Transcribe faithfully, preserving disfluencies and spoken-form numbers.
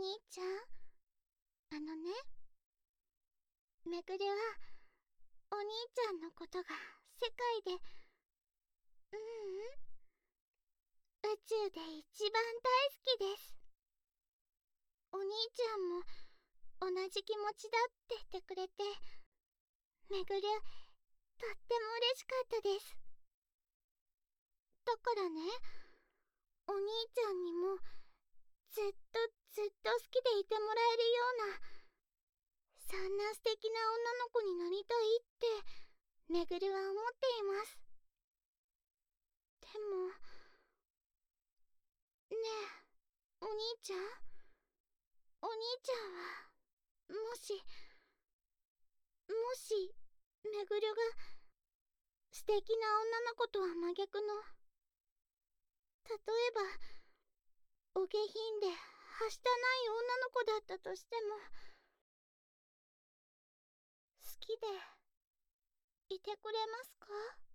兄ちゃん、あのね、めぐるはお兄ちゃんのことが世界で、ううん、宇宙で一番大好きです。お兄ちゃんも同じ気持ちだって言ってくれて、めぐる、とっても嬉しかったです。だからね、お兄ちゃんにもずっとずっと好きでいてもらえるような、そんな素敵な女の子になりたいってめぐるは思っています。でもねえ、お兄ちゃん、お兄ちゃんはもしもしめぐるが素敵な女の子とは真逆の、例えばお下品ではしたない女の子だったとしても、好きでいてくれますか？